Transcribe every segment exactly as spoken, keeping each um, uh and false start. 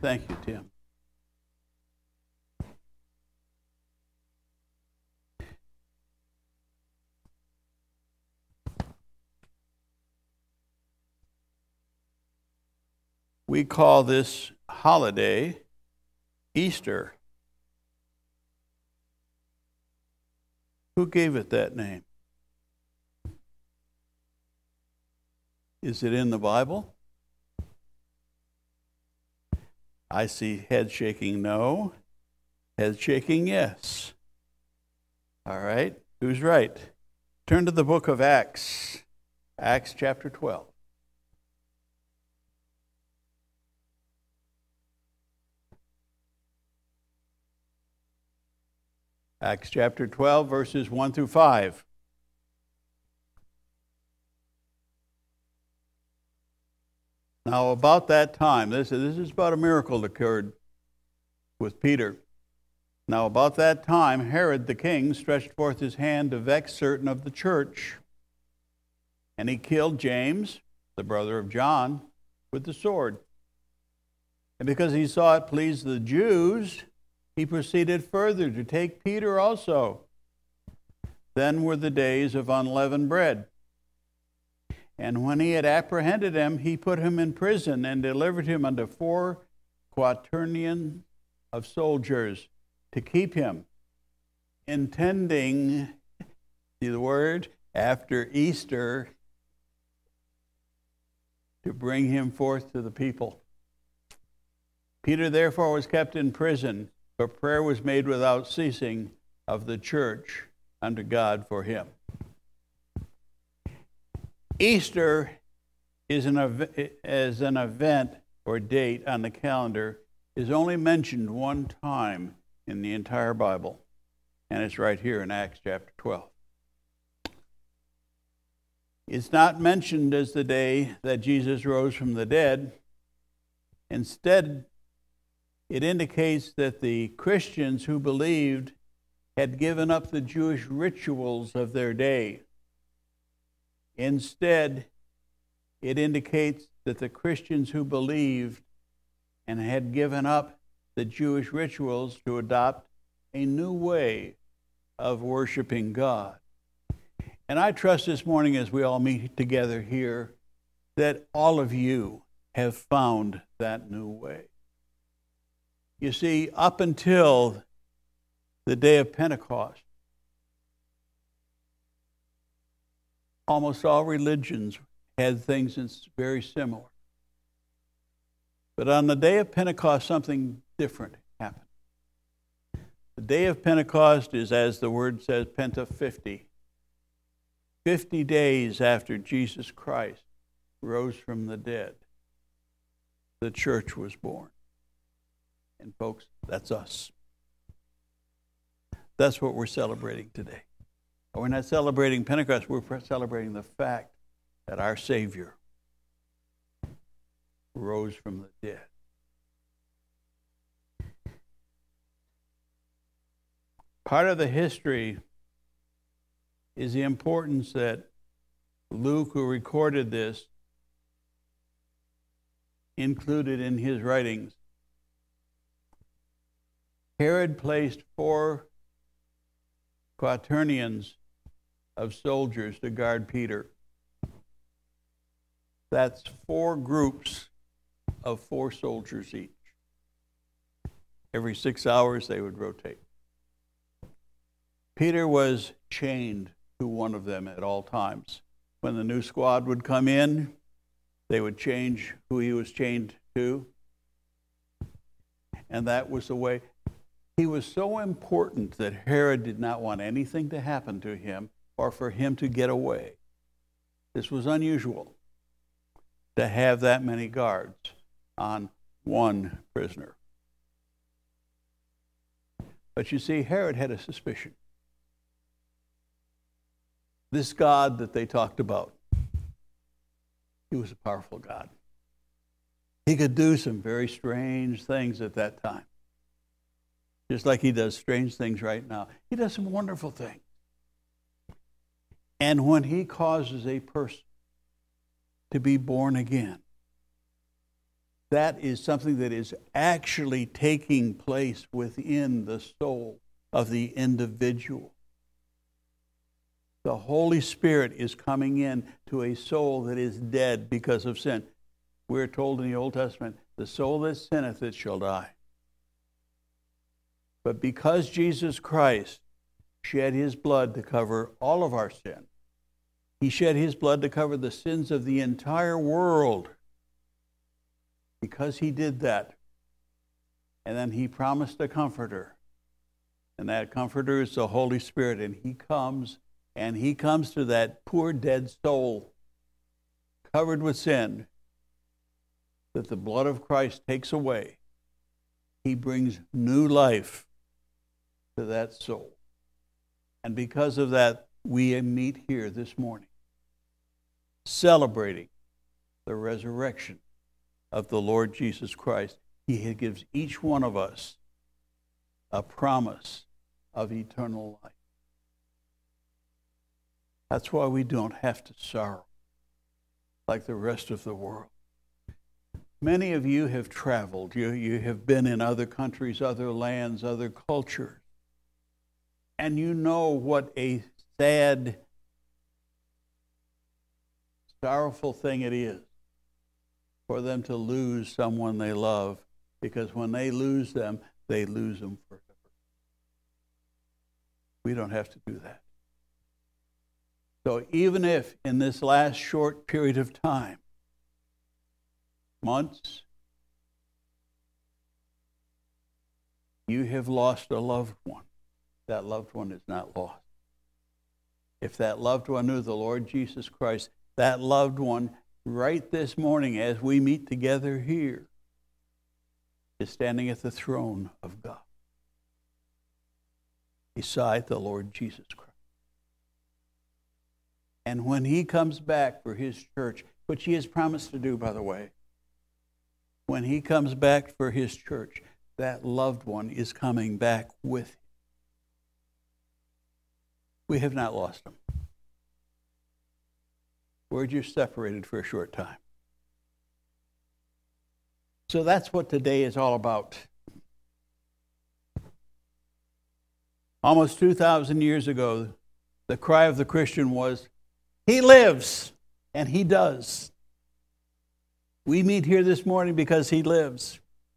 Thank you, Tim. We call this holiday Easter. Who gave it that name? Is it in the Bible? I see head shaking no, head shaking yes. All right, who's right? Turn to the book of Acts, Acts chapter twelve. Acts chapter twelve, verses one through five. Now, about that time, this, this is about a miracle that occurred with Peter. Now, about that time, Herod the king stretched forth his hand to vex certain of the church. And he killed James, the brother of John, with the sword. And because he saw it pleased the Jews, he proceeded further to take Peter also. Then were the days of unleavened bread. And when he had apprehended him, he put him in prison and delivered him unto four quaternions of soldiers to keep him, intending, see the word, after Easter, to bring him forth to the people. Peter therefore was kept in prison, but prayer was made without ceasing of the church unto God for him. Easter is an, ev- as an event or date on the calendar is only mentioned one time in the entire Bible, and it's right here in Acts chapter twelve. It's not mentioned as the day that Jesus rose from the dead. Instead, it indicates that the Christians who believed had given up the Jewish rituals of their day. Instead, it indicates that the Christians who believed and had given up the Jewish rituals to adopt a new way of worshiping God. And I trust this morning as we all meet together here that all of you have found that new way. You see, up until the day of Pentecost, almost all religions had things that's very similar. But on the day of Pentecost, something different happened. The day of Pentecost is, as the word says, Penta fifty. Fifty days after Jesus Christ rose from the dead, the church was born. And folks, that's us. That's what we're celebrating today. We're not celebrating Pentecost, we're celebrating the fact that our Savior rose from the dead. Part of the history is the importance that Luke, who recorded this, included in his writings. Herod placed four quaternions of soldiers to guard Peter. That's four groups of four soldiers each. Every six hours they would rotate. Peter was chained to one of them at all times. When the new squad would come in, they would change who he was chained to. And that was the way. He was so important that Herod did not want anything to happen to him or for him to get away. This was unusual to have that many guards on one prisoner. But you see, Herod had a suspicion. This God that they talked about, he was a powerful God. He could do some very strange things at that time. Just like he does strange things right now. He does some wonderful things. And when he causes a person to be born again, that is something that is actually taking place within the soul of the individual. The Holy Spirit is coming in to a soul that is dead because of sin. We're told in the Old Testament, the soul that sinneth, it shall die. But because Jesus Christ shed his blood to cover all of our sin, he shed his blood to cover the sins of the entire world. Because he did that, and then he promised a comforter. And that comforter is the Holy Spirit. And he comes, and he comes to that poor dead soul, covered with sin, that the blood of Christ takes away. He brings new life to that soul. And because of that, we meet here this morning, celebrating the resurrection of the Lord Jesus Christ. He gives each one of us a promise of eternal life. That's why we don't have to sorrow like the rest of the world. Many of you have traveled. You, you have been in other countries, other lands, other cultures. And you know what a sad, sorrowful thing it is for them to lose someone they love, because when they lose them, they lose them forever. We don't have to do that. So even if in this last short period of time, months, you have lost a loved one, that loved one is not lost. If that loved one knew the Lord Jesus Christ, that loved one right this morning as we meet together here is standing at the throne of God beside the Lord Jesus Christ. And when he comes back for his church, which he has promised to do, by the way, when he comes back for his church, that loved one is coming back with him. We have not lost him. We're just separated for a short time. So that's what today is all about. Almost two thousand years ago, the cry of the Christian was, he lives, and he does. We meet here this morning because he lives.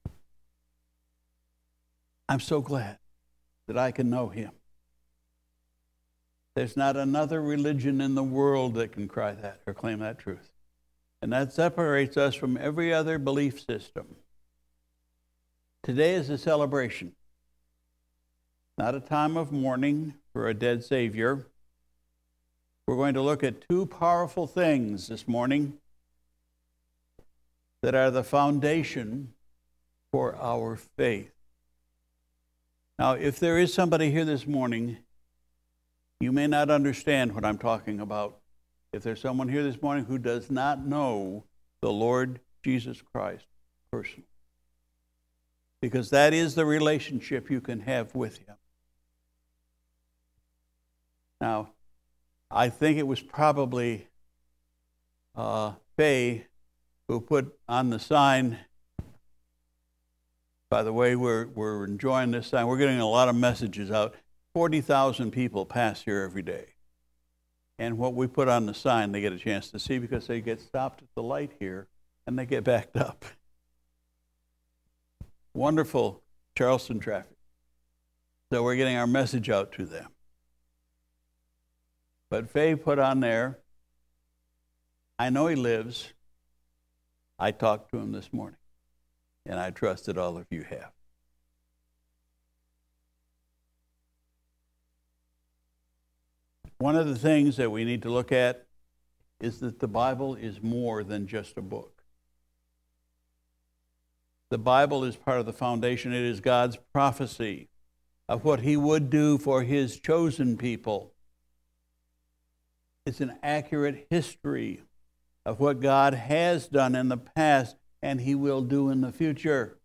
I'm so glad that I can know him. There's not another religion in the world that can cry that or claim that truth. And that separates us from every other belief system. Today is a celebration, not a time of mourning for a dead Savior. We're going to look at two powerful things this morning that are the foundation for our faith. Now, if there is somebody here this morning, you may not understand what I'm talking about. If there's someone here this morning who does not know the Lord Jesus Christ personally, because that is the relationship you can have with him. Now, I think it was probably uh, Faye who put on the sign, by the way, we're, we're enjoying this sign. We're getting a lot of messages out. forty thousand people pass here every day. And what we put on the sign, they get a chance to see because they get stopped at the light here and they get backed up. Wonderful Charleston traffic. So we're getting our message out to them. But Faye put on there, I know he lives. I talked to him this morning. And I trust that all of you have. One of the things that we need to look at is that the Bible is more than just a book. The Bible is part of the foundation. It is God's prophecy of what he would do for his chosen people. It's an accurate history of what God has done in the past and he will do in the future.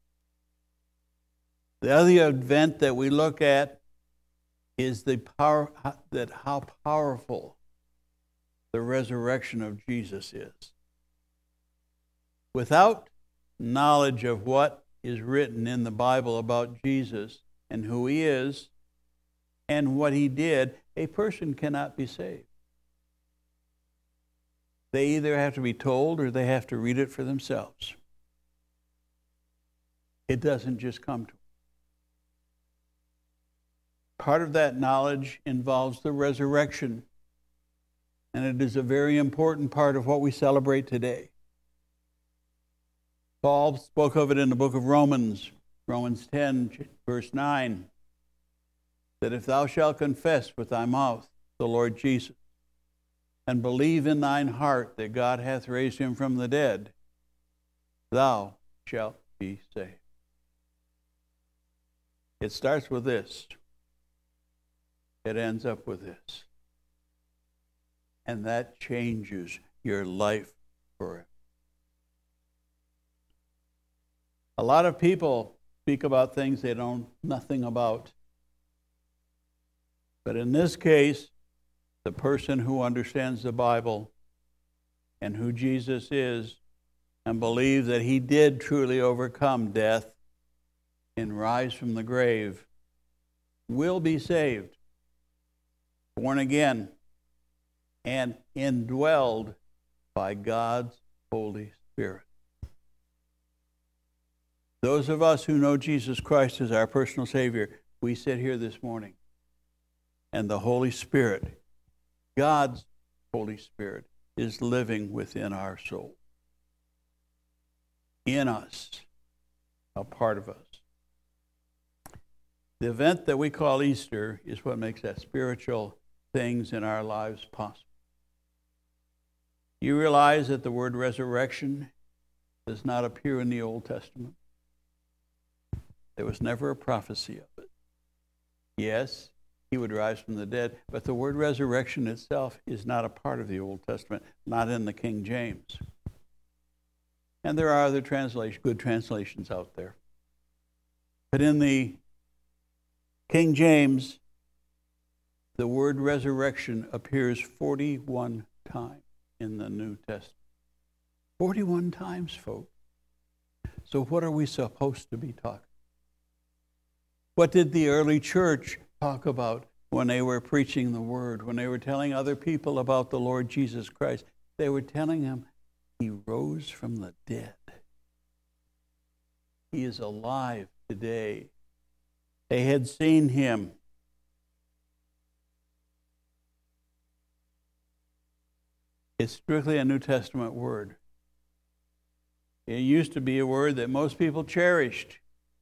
The other event that we look at is the power that how powerful the resurrection of Jesus is. Without knowledge of what is written in the Bible about Jesus and who he is and what he did, a person cannot be saved. They either have to be told or they have to read it for themselves. It doesn't just come to them. Part of that knowledge involves the resurrection, and it is a very important part of what we celebrate today. Paul spoke of it in the book of Romans, Romans ten, verse nine, that if thou shalt confess with thy mouth the Lord Jesus, and believe in thine heart that God hath raised him from the dead, thou shalt be saved. It starts with this. It ends up with this. And that changes your life forever. A lot of people speak about things they know nothing about. But in this case, the person who understands the Bible and who Jesus is and believes that he did truly overcome death and rise from the grave will be saved, born again, and indwelled by God's Holy Spirit. Those of us who know Jesus Christ as our personal Savior, we sit here this morning, and the Holy Spirit, God's Holy Spirit, is living within our soul, in us, a part of us. The event that we call Easter is what makes that spiritual things in our lives possible. You realize that the word resurrection does not appear in the Old Testament. There was never a prophecy of it. Yes, he would rise from the dead, but the word resurrection itself is not a part of the Old Testament, not in the King James. And there are other translation, good translations out there. But in the King James, the word resurrection appears forty-one times in the New Testament. forty-one times, folks. So what are we supposed to be talking? What did the early church talk about when they were preaching the word, when they were telling other people about the Lord Jesus Christ? They were telling them he rose from the dead. He is alive today. They had seen him. It's strictly a New Testament word. It used to be a word that most people cherished,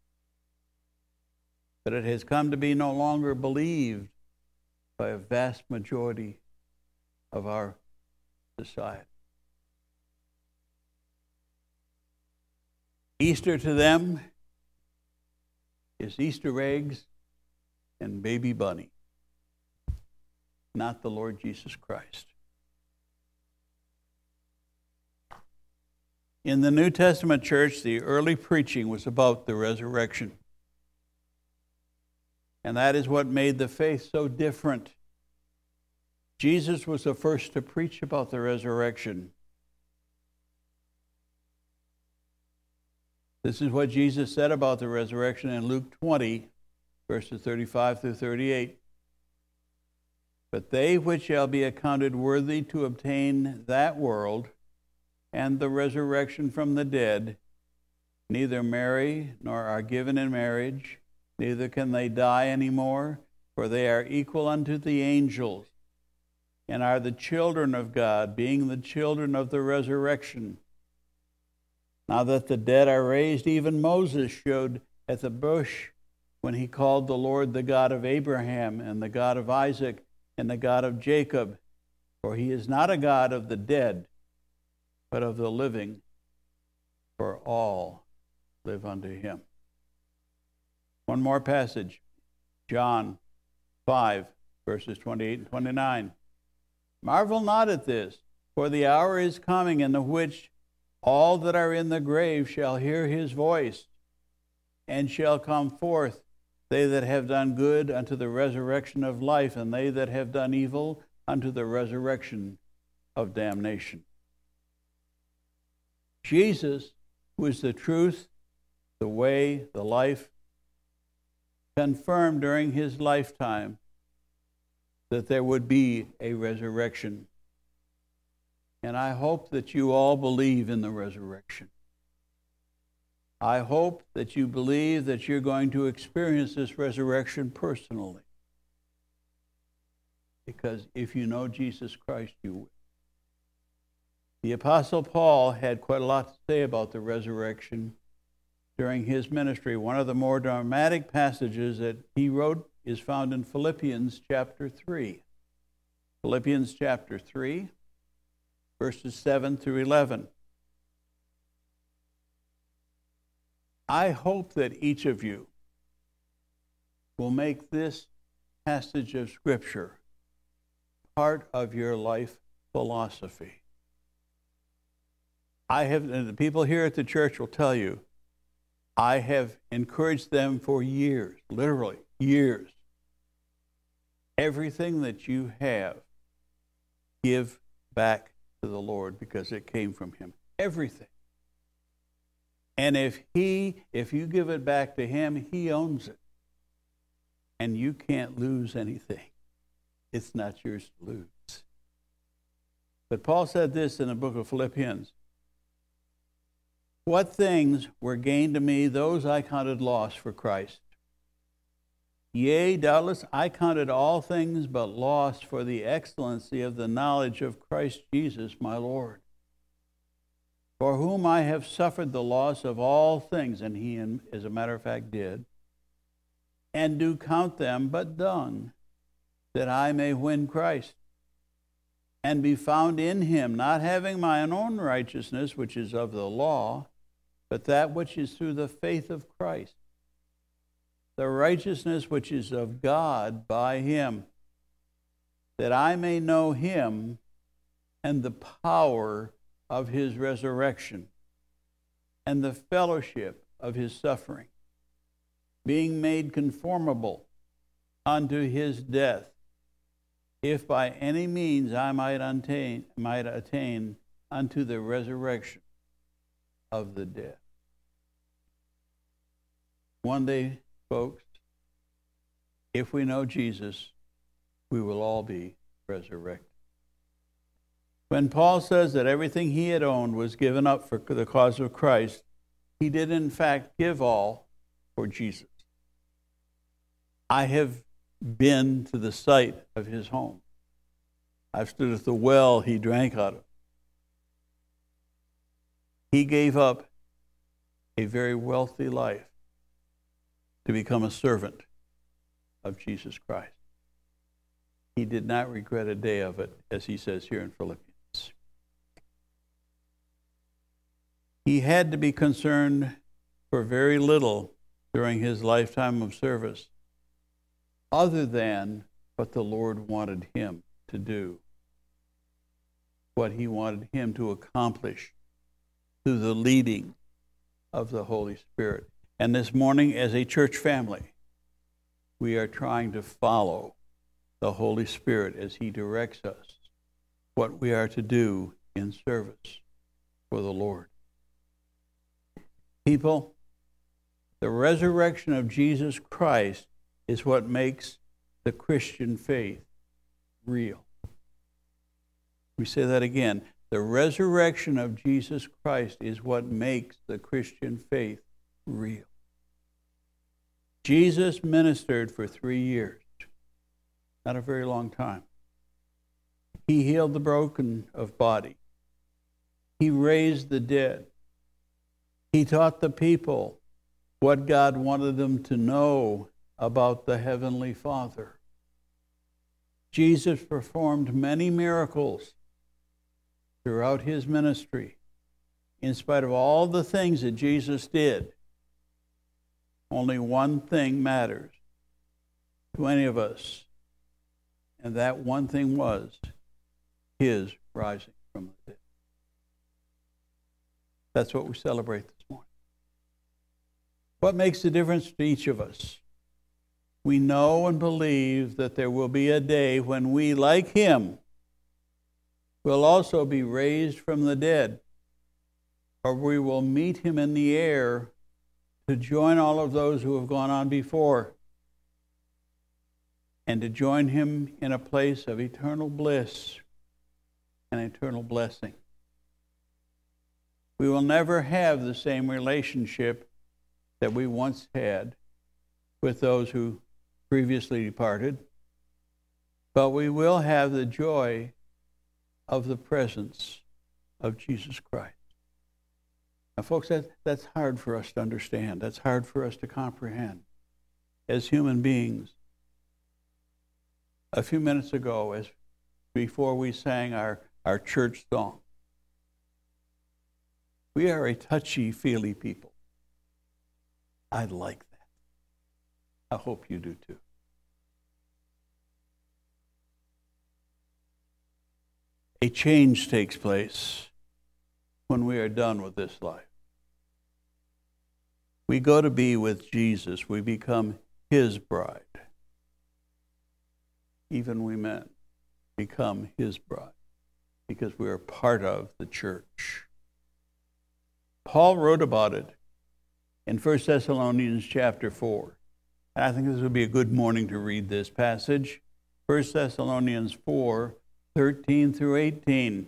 but it has come to be no longer believed by a vast majority of our society. Easter to them is Easter eggs and baby bunny, not the Lord Jesus Christ. In the New Testament church, the early preaching was about the resurrection. And that is what made the faith so different. Jesus was the first to preach about the resurrection. This is what Jesus said about the resurrection in Luke twenty, verses thirty-five through thirty-eight. But they which shall be accounted worthy to obtain that world and the resurrection from the dead, neither marry nor are given in marriage, neither can they die any more, for they are equal unto the angels, and are the children of God, being the children of the resurrection. Now that the dead are raised, even Moses showed at the bush when he called the Lord the God of Abraham and the God of Isaac and the God of Jacob. For he is not a God of the dead, but of the living, for all live unto him. One more passage, John five, verses twenty-eight and twenty-nine. Marvel not at this, for the hour is coming in the which all that are in the grave shall hear his voice, and shall come forth, they that have done good unto the resurrection of life, and they that have done evil unto the resurrection of damnation. Jesus who is the truth, the way, the life, confirmed during his lifetime that there would be a resurrection. And I hope that you all believe in the resurrection. I hope that you believe that you're going to experience this resurrection personally. Because if you know Jesus Christ, you will. The Apostle Paul had quite a lot to say about the resurrection during his ministry. One of the more dramatic passages that he wrote is found in Philippians chapter three. Philippians chapter three, verses seven through eleven. I hope that each of you will make this passage of Scripture part of your life philosophy. I have, and the people here at the church will tell you, I have encouraged them for years, literally years. Everything that you have, give back to the Lord because it came from Him. Everything. And if He, if you give it back to Him, He owns it. And you can't lose anything. It's not yours to lose. But Paul said this in the book of Philippians. What things were gained to me, those I counted loss for Christ. Yea, doubtless, I counted all things but loss for the excellency of the knowledge of Christ Jesus my Lord, for whom I have suffered the loss of all things, and he, as a matter of fact, did, and do count them but dung, that I may win Christ, and be found in him, not having mine own righteousness, which is of the law, but that which is through the faith of Christ, the righteousness which is of God by him, that I may know him and the power of his resurrection, and the fellowship of his suffering, being made conformable unto his death, if by any means I might attain, might attain unto the resurrection of the dead. One day, folks, if we know Jesus, we will all be resurrected. When Paul says that everything he had owned was given up for the cause of Christ, he did in fact give all for Jesus. I have been to the site of his home. I've stood at the well he drank out of. He gave up a very wealthy life to become a servant of Jesus Christ. He did not regret a day of it, as he says here in Philippians. He had to be concerned for very little during his lifetime of service, other than what the Lord wanted him to do, what he wanted him to accomplish through the leading of the Holy Spirit. And this morning, as a church family, we are trying to follow the Holy Spirit as he directs us what we are to do in service for the Lord. People, the resurrection of Jesus Christ is what makes the Christian faith real. We say that again. The resurrection of Jesus Christ is what makes the Christian faith real. Jesus ministered for three years. Not a very long time. He healed the broken of body. He raised the dead. He taught the people what God wanted them to know about the Heavenly Father. Jesus performed many miracles throughout his ministry. In spite of all the things that Jesus did, only one thing matters to any of us, and that one thing was his rising from the dead. That's what we celebrate this morning. What makes the difference to each of us? We know and believe that there will be a day when we, like him, will also be raised from the dead. or we will meet him in the air to join all of those who have gone on before and to join him in a place of eternal bliss and eternal blessing. We will never have the same relationship that we once had with those who previously departed, but we will have the joy of the presence of Jesus Christ. Now, folks, that, that's hard for us to understand. That's hard for us to comprehend as human beings. A few minutes ago, as before we sang our, our church song, we are a touchy-feely people. I like that. I hope you do too. A change takes place when we are done with this life. We go to be with Jesus. We become his bride. Even we men become his bride because we are part of the church. Paul wrote about it in First Thessalonians chapter four. And I think this would be a good morning to read this passage. First Thessalonians four, thirteen through eighteen.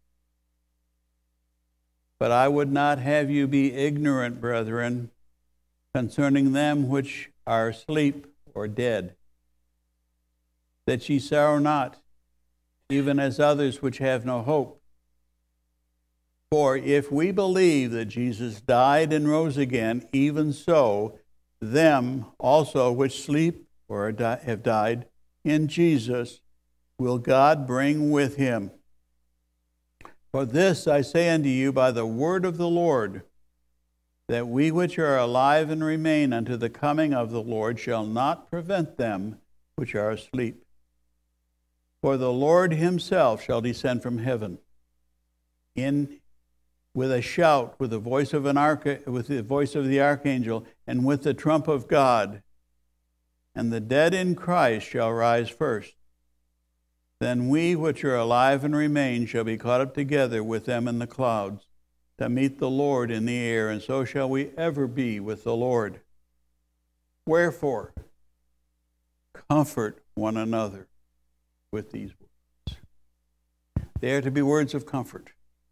But I would not have you be ignorant, brethren, concerning them which are asleep or dead, that ye sorrow not, even as others which have no hope. For if we believe that Jesus died and rose again, even so, them also which sleep or have died in Jesus will God bring with him. For this I say unto you by the word of the Lord, that we which are alive and remain unto the coming of the Lord shall not prevent them which are asleep. For the Lord himself shall descend from heaven in with a shout, with the voice of an arch- with the voice of the archangel, and with the trump of God. And the dead in Christ shall rise first. Then we which are alive and remain shall be caught up together with them in the clouds to meet the Lord in the air, and so shall we ever be with the Lord. Wherefore, comfort one another with these words. They are to be words of comfort,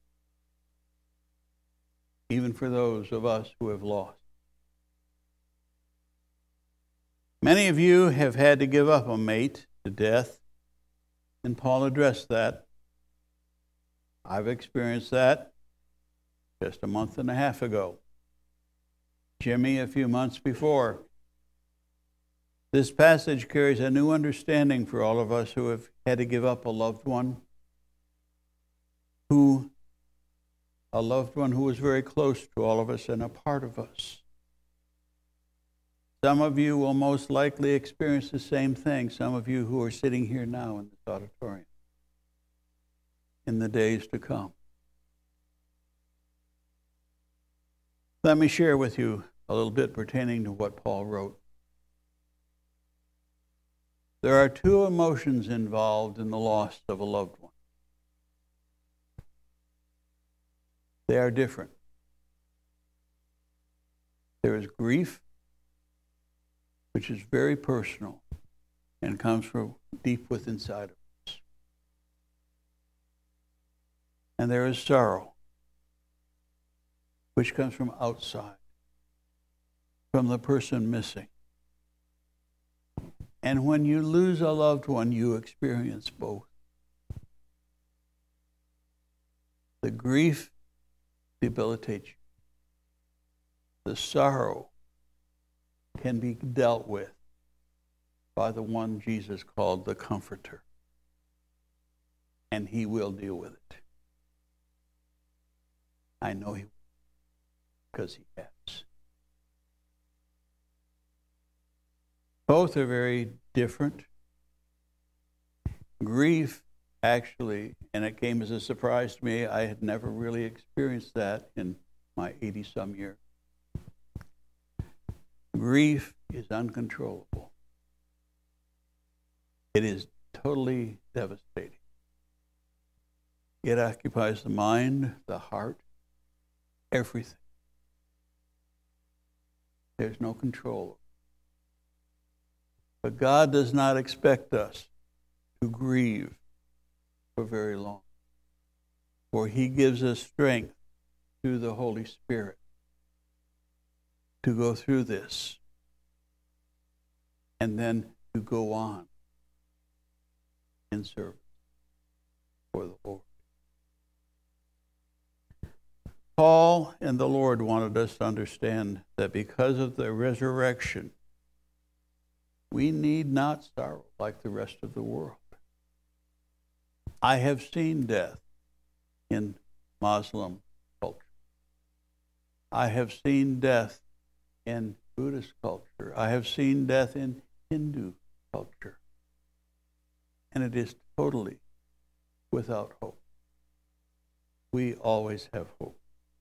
even for those of us who have lost. Many of you have had to give up a mate to death, and Paul addressed that. I've experienced that just a month and a half ago. Jimmy a few months before. This passage carries a new understanding for all of us who have had to give up a loved one, who a loved one who was very close to all of us and a part of us. Some of you will most likely experience the same thing, some of you who are sitting here now in this auditorium, in the days to come. Let me share with you a little bit pertaining to what Paul wrote. There are two emotions involved in the loss of a loved one. They are different. There is grief, which is very personal and comes from deep within inside of us. And there is sorrow, which comes from outside, from the person missing. And when you lose a loved one, you experience both. The grief debilitates you. The sorrow can be dealt with by the one Jesus called the Comforter. And he will deal with it. I know he will, because he has. Both are very different. Grief, actually, and it came as a surprise to me, I had never really experienced that in my eighty-some years. Grief is uncontrollable. It is totally devastating. It occupies the mind, the heart, everything. There's no control. But God does not expect us to grieve for very long, for he gives us strength through the Holy Spirit to go through this and then to go on in service for the Lord. Paul and the Lord wanted us to understand that because of the resurrection, we need not sorrow like the rest of the world. I have seen death in Muslim culture. I have seen death in Buddhist culture. I have seen death in Hindu culture. And it is totally without hope. We always have hope.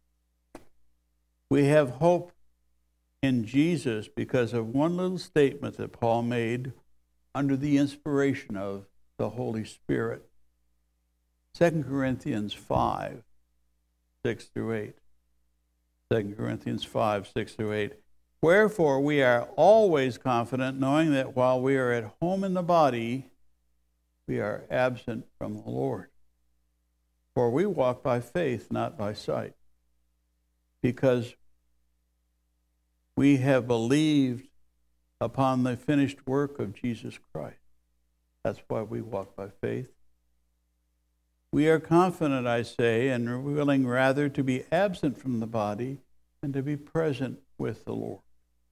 We have hope in Jesus because of one little statement that Paul made under the inspiration of the Holy Spirit. Second Corinthians five, six through eight. Second Corinthians five, six through eight. Wherefore we are always confident, knowing that while we are at home in the body, we are absent from the Lord. For we walk by faith, not by sight. Because we have believed upon the finished work of Jesus Christ. That's why we walk by faith. We are confident, I say, and willing rather to be absent from the body than to be present with the Lord.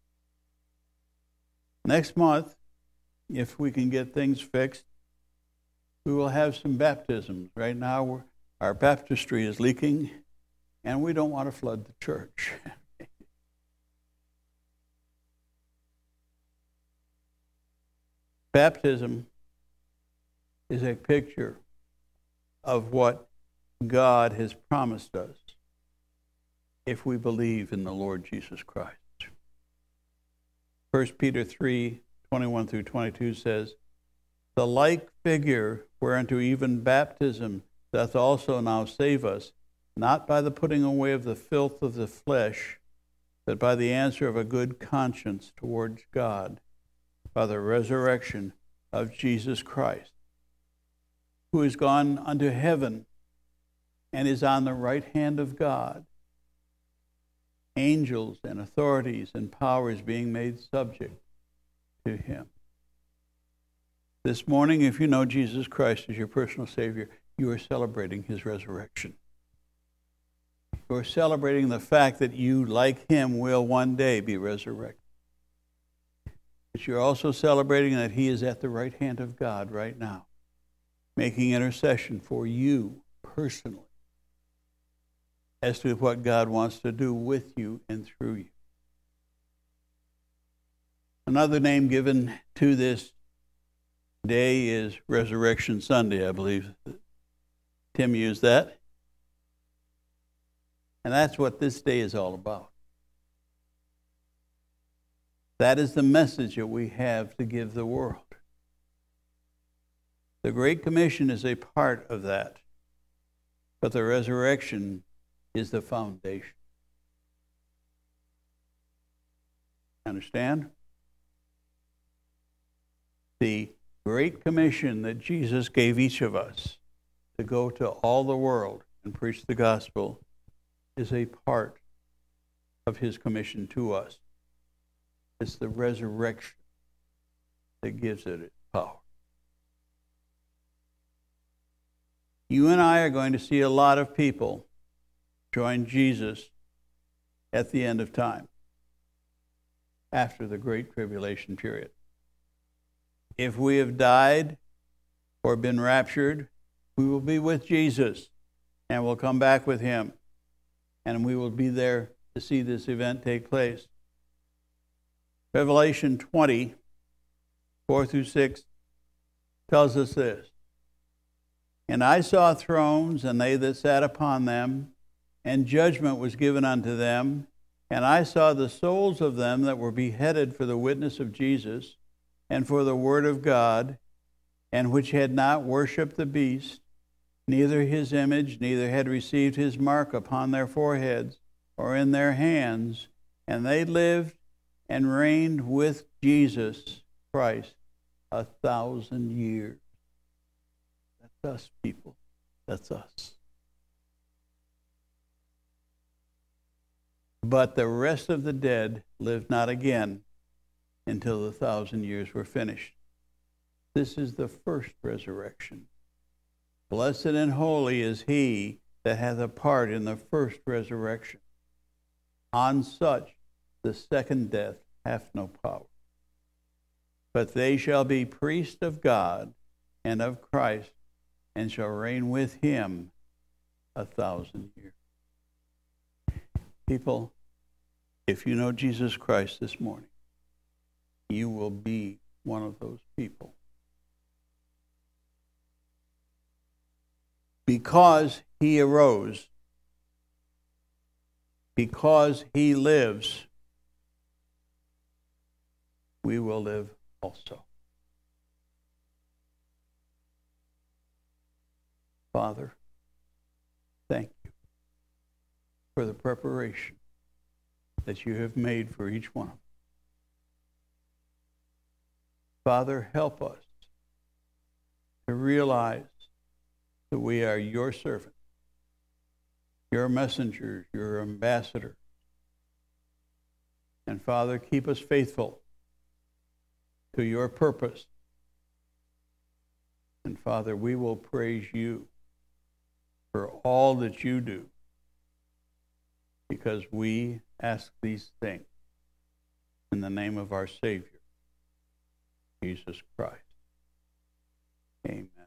Next month, if we can get things fixed, we will have some baptisms. Right now, we're, our baptistry is leaking, and we don't want to flood the church. Baptism is a picture of what God has promised us if we believe in the Lord Jesus Christ. First Peter three, twenty-one through twenty-two says, the like figure whereunto even baptism doth also now save us, not by the putting away of the filth of the flesh, but by the answer of a good conscience towards God, by the resurrection of Jesus Christ, who is gone unto heaven and is on the right hand of God, angels and authorities and powers being made subject to him. This morning, if you know Jesus Christ as your personal Savior, you are celebrating his resurrection. You are celebrating the fact that you, like him, will one day be resurrected. But you're also celebrating that he is at the right hand of God right now, making intercession for you personally as to what God wants to do with you and through you. Another name given to this day is Resurrection Sunday, I believe. Tim used that. And that's what this day is all about. That is the message that we have to give the world. The Great Commission is a part of that, but the resurrection is the foundation. Understand? The Great Commission that Jesus gave each of us to go to all the world and preach the gospel is a part of his commission to us. It's the resurrection that gives it its power. You and I are going to see a lot of people join Jesus at the end of time, after the Great Tribulation period. If we have died or been raptured, we will be with Jesus and we'll come back with him, and we will be there to see this event take place. Revelation twenty, four through six tells us this. And I saw thrones, and they that sat upon them, and judgment was given unto them. And I saw the souls of them that were beheaded for the witness of Jesus, and for the word of God, and which had not worshipped the beast, neither his image, neither had received his mark upon their foreheads or in their hands, and they lived and reigned with Jesus Christ a thousand years. That's us, people. That's us. But the rest of the dead lived not again until the thousand years were finished. This is the first resurrection. Blessed and holy is he that hath a part in the first resurrection. On such the second death hath no power. But they shall be priests of God and of Christ, and shall reign with him a thousand years. People, if you know Jesus Christ this morning, you will be one of those people. Because he arose, because he lives, we will live also. Father, thank you for the preparation that you have made for each one of us. Father, help us to realize that we are your servants, your messengers, your ambassadors. And Father, keep us faithful to your purpose. And Father, we will praise you for all that you do, because we ask these things in the name of our Savior, Jesus Christ. Amen.